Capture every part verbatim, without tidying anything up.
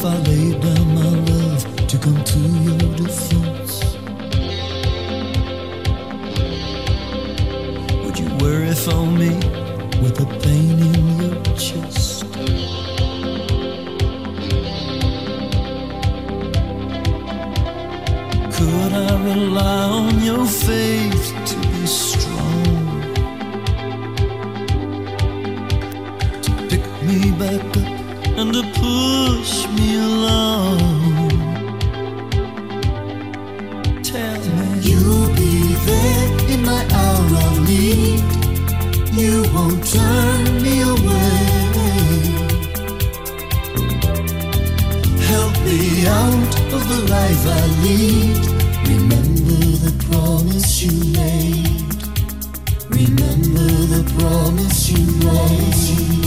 if I laid down my love to come to your defense? Would you worry for me with the pain in your chest? Could I rely on your faith to be strong, to pick me back up and to push me along? Tell me you'll be there in my hour of need. You won't turn me away. Help me out of the life I lead. Remember the promise you made. Remember the promise you made.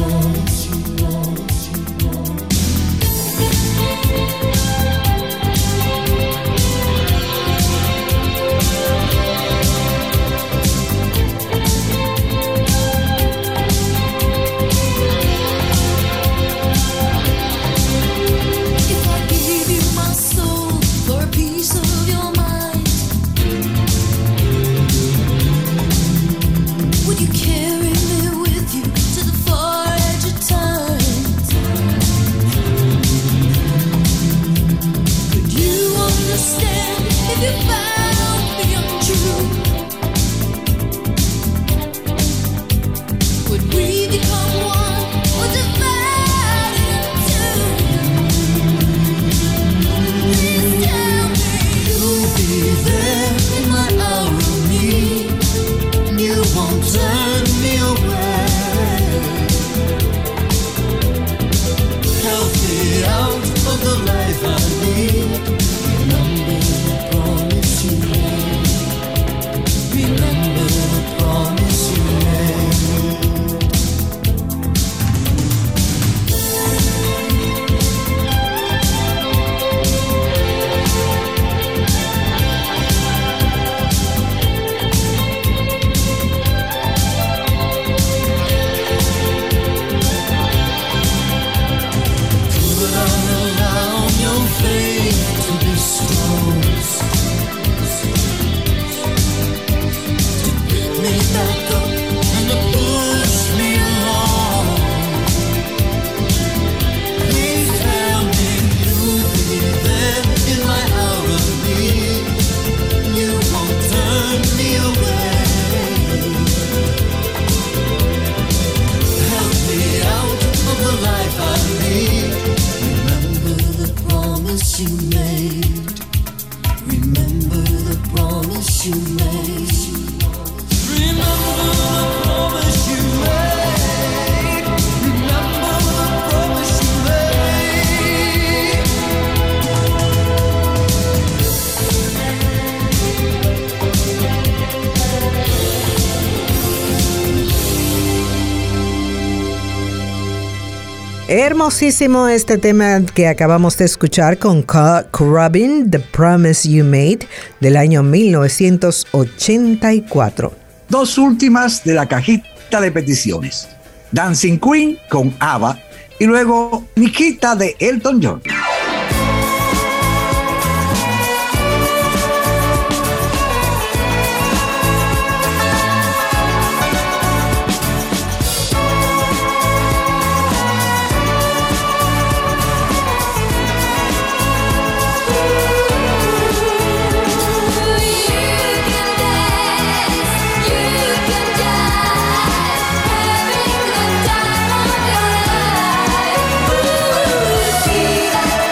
Hermosísimo este tema que acabamos de escuchar con Kurt Cobain, The Promise You Made, del año mil novecientos ochenta y cuatro. Dos últimas de la cajita de peticiones. Dancing Queen con ABBA y luego Nikita de Elton John. That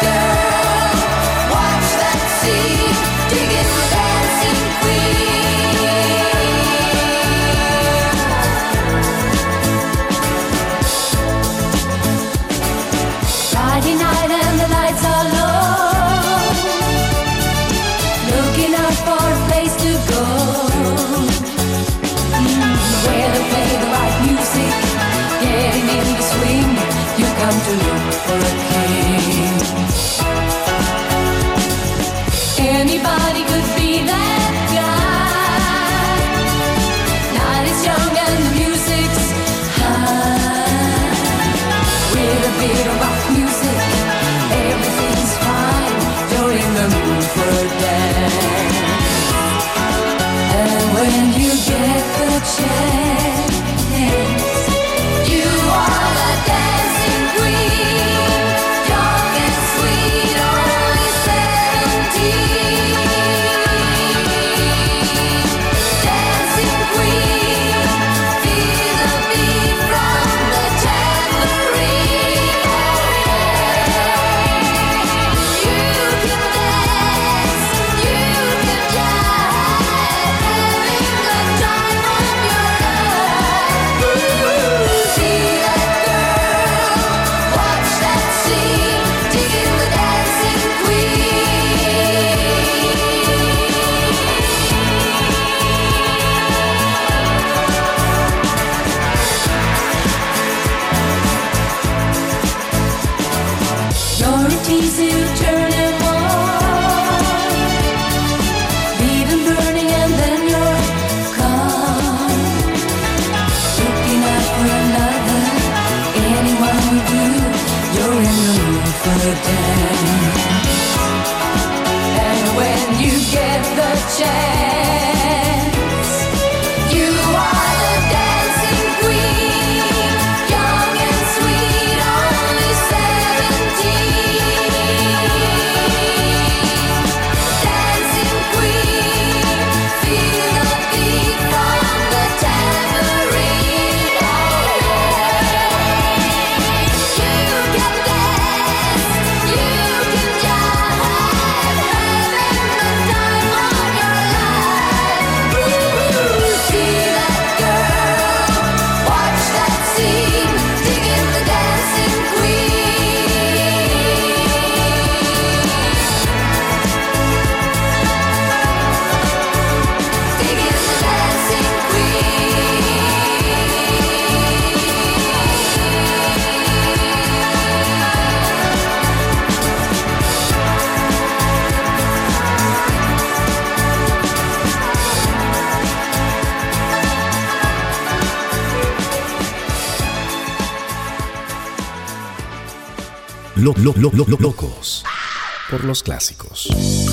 lo, lo, lo, lo, lo, locos por los clásicos.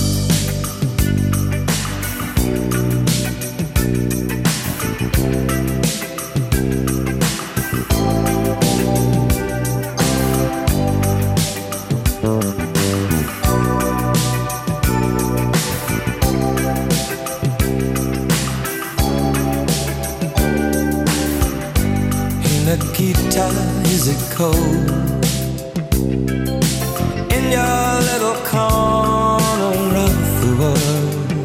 Nikita, is it cold in your little corner of the world?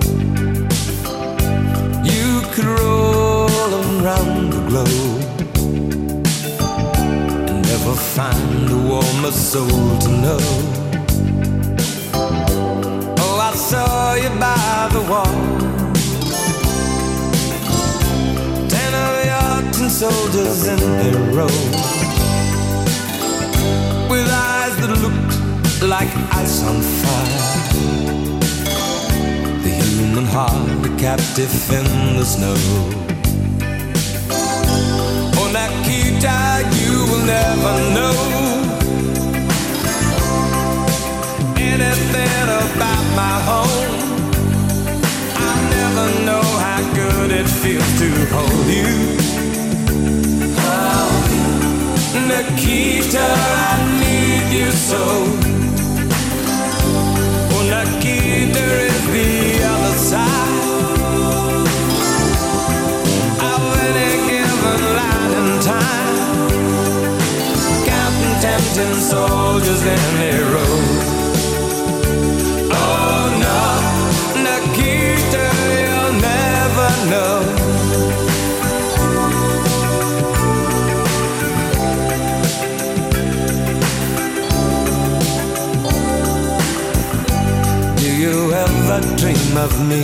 You could roll around the globe and never find a warmer soul to know. Oh, I saw you by the wall, ten of your ten soldiers in their row, with eyes that looked like ice on fire. The human heart, a captive in the snow. Oh, Nikita, you will never know anything about my home. I'll never know how good it feels to hold you. Nikita, I need you so. Oh, Nikita is the other side of any given light and time, counting tempting soldiers in a row. Oh no, Nikita, you'll never know. Dream of me?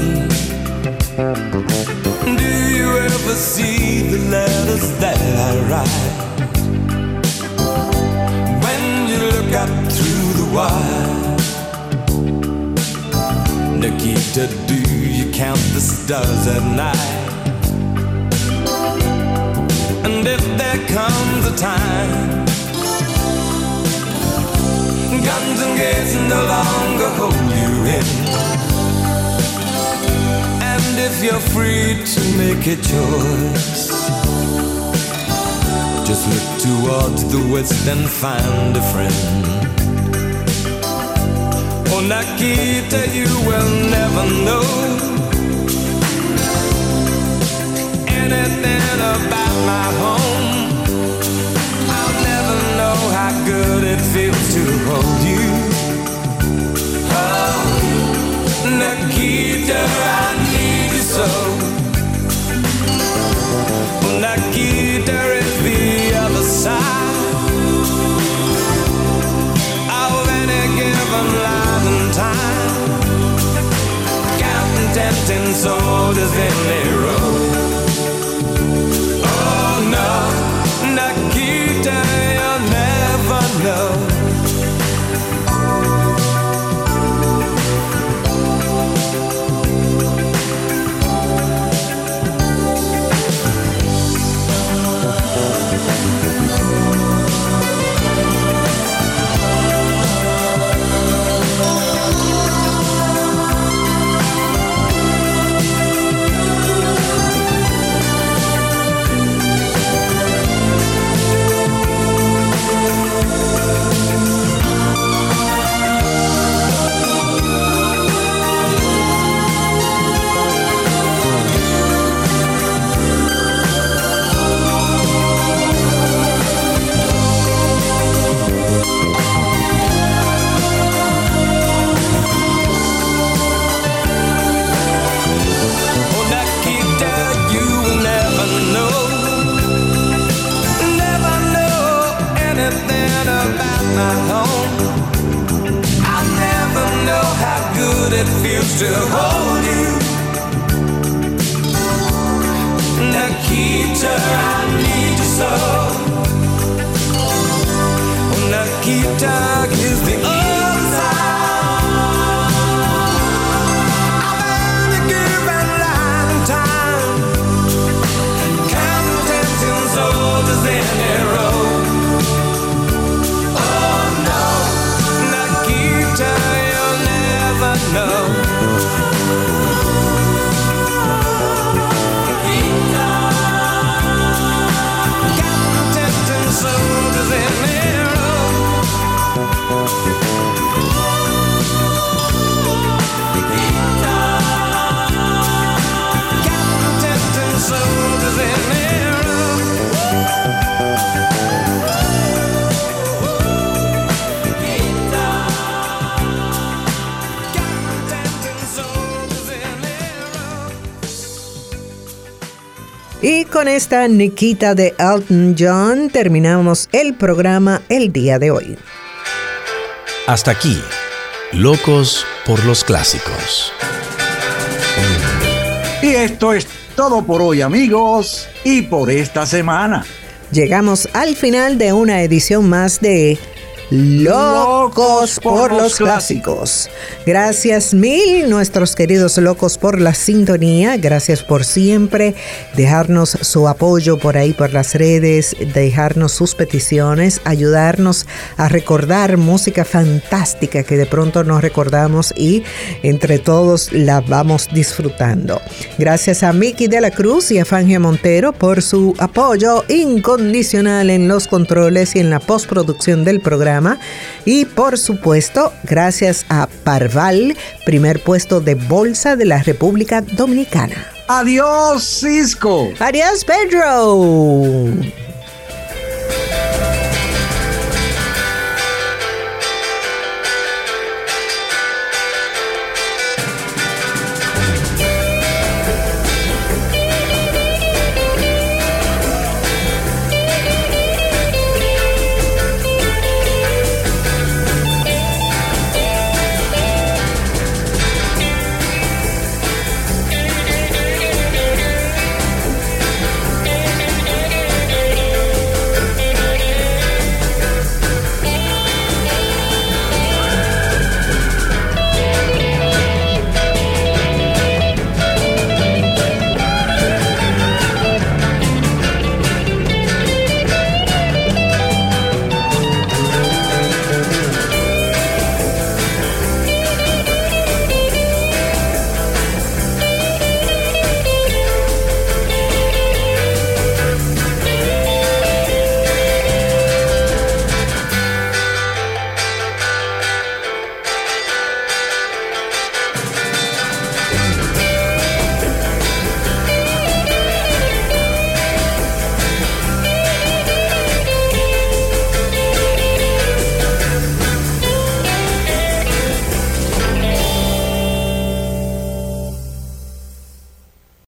Do you ever see the letters that I write? When you look up through the wire, Nikita, do you count the stars at night? And if there comes a time guns and gates no longer hold you in, and if you're free to make a choice, just look towards the west and find a friend. Oh, Nikita, you will never know anything about my home. I'll never know how good it feels to hold you. Oh, Nikita, I need you so. Oh, Nikita is the other side of any given life and time, counting tempting soldiers in a row. Oh no, Nikita, you'll never know. It feels to hold you. Nikita, I need you so. Nikita is the other side of any given life and time, counting ten soldiers in a row. Oh no, con esta Nikita de Elton John terminamos el programa el día de hoy. Hasta aquí, Locos por los Clásicos. Y esto es todo por hoy, amigos, y por esta semana. Llegamos al final de una edición más de Locos por los Clásicos. Gracias mil, nuestros queridos locos, por la sintonía. Gracias por siempre dejarnos su apoyo por ahí por las redes, dejarnos sus peticiones, ayudarnos a recordar música fantástica que de pronto no recordamos y entre todos la vamos disfrutando. Gracias a Miki de la Cruz y a Fangio Montero por su apoyo incondicional en los controles y en la postproducción del programa. Y por supuesto, gracias a Parval, primer puesto de bolsa de la República Dominicana. Adiós, Cisco. Adiós, Pedro.